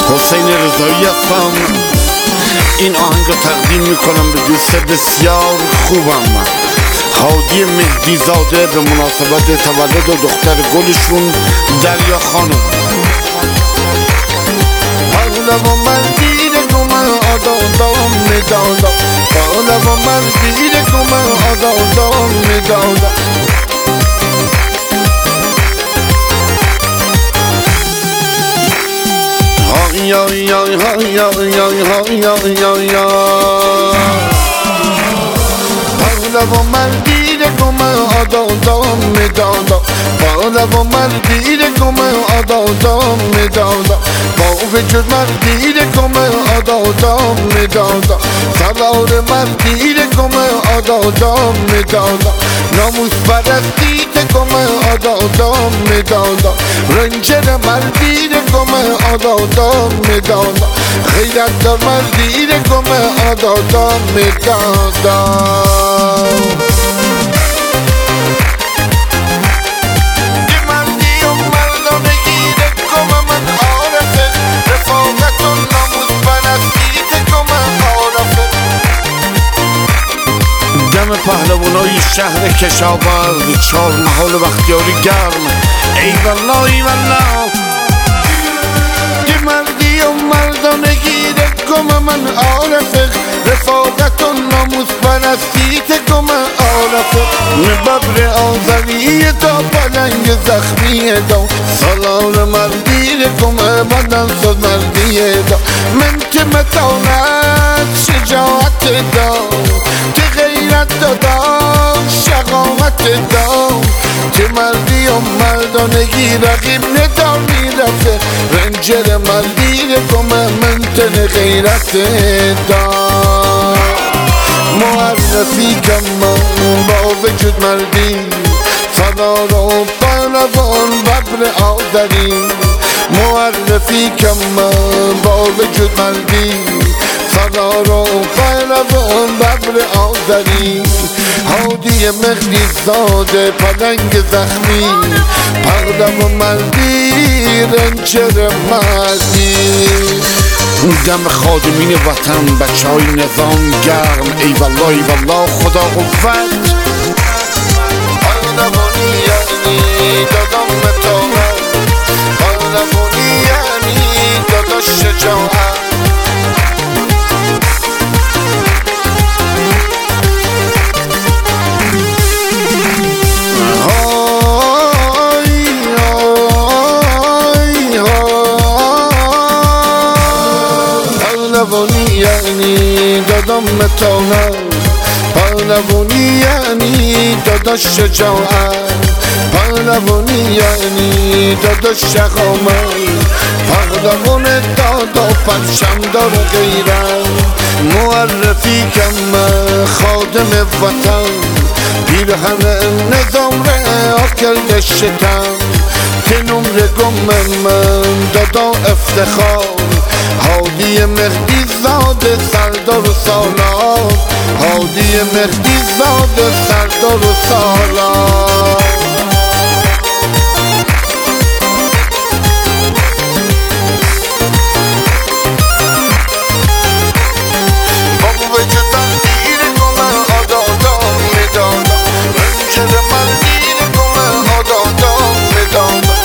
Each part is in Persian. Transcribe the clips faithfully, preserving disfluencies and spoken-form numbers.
حسین رضایی هستم. این آهنگ رو تقدیم میکنم به دوست بسیار خوبم هادی مهدی زاده به مناسبت تولد دختر گلشون دریا خانم. حالا با من دیره گمه آدادام میدادا، حالا با من دیره گمه آدادام میدادا. یا یا یا یا یا یا یا یا حالا با من دیره گمه آدادام میدادا، حالا با من دیره گمه آدادام میدادا. با وجود من دیره گمه آدادام میدادا، سالار من دیره گمه آدادام میدادا. ناموس پرستی گمه آدادام میدادا، رنجر من دیره گمه آدادام میدادا. غیرت دار من دیره گمه آدادام میدادا. دم پهلوانای شهر کشاورز چهار محال بختیاری گرم. ای والله ای والله دی مردی و مردانگی دکم من عارفه، رفاقت و ناموس پرستی تکم عارفه. ببر آزوی تا پلنگ زخمی دا، سالار مردی دکم بدن ساز مردی دا. من که متانت شجاعت دا، غیرت دادم شقاوت دام. که مردی و مردانگی رقیب ندار میرفته، رنجر مردی رکمه منتن غیرت دام. معرفی کم با وجود مردی، سالار و پهلوان ببر آذری. معرفی کم با وجود مردی، سالار و پهلوان ببر آذری. هادی مهدی زاده پلنگ زخمی، پهلوان مردی رنجر مردی. دم خادمین وطن بچه های نظام گرم. ای والله ای والله خدا قوت. پهلوانی یعنی دادم متاعت، پهلوانی یعنی دادا شجاعت. پهلوانی یعنی دادم متانت، پهلوانی یعنی دادا شجاعت. پهلوانی یعنی دادا شقامت، پهلوان دادا پرچمدار غیرت. معرفی کم خادم وطن، پیرهن نظام رها کرده شتم. که نمره گم من دادا افتخار، هادی مهدی زاده سردار و سالار. هادی مهدی زاده سردار و سالار. با وجود من دیره گمه آدادام میدادا، رنجر من دیره گمه آدادام میدادا.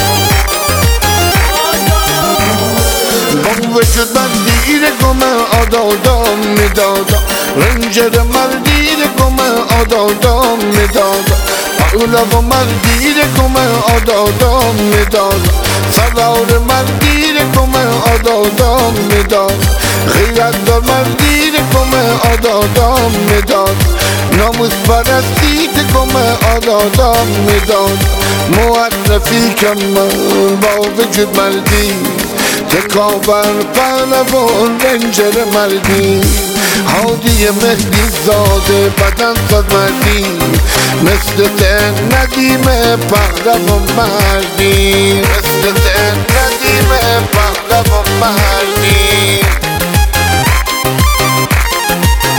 با وجود من دیره گمه آدادام میدادا، رنجر مردی گمه آدادام میدادا. پهلوان مردی گمه آدادام میدادا، سالار مردی گمه آدادام میدادا. غیرت دار مردی گمه آدادام میدادا، ناموس پرستی گمه آدادام میدادا. معرفی کم با وجود مردی، تکاور پهلوان رنجر مردی. هادی مهدی زاده بدن ساز مردی، مثل ته ندیم پهلوان مردی، مثل ته ندیم پهلوان مردی.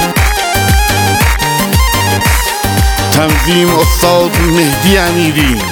تنظیم استاد مهدی امیری.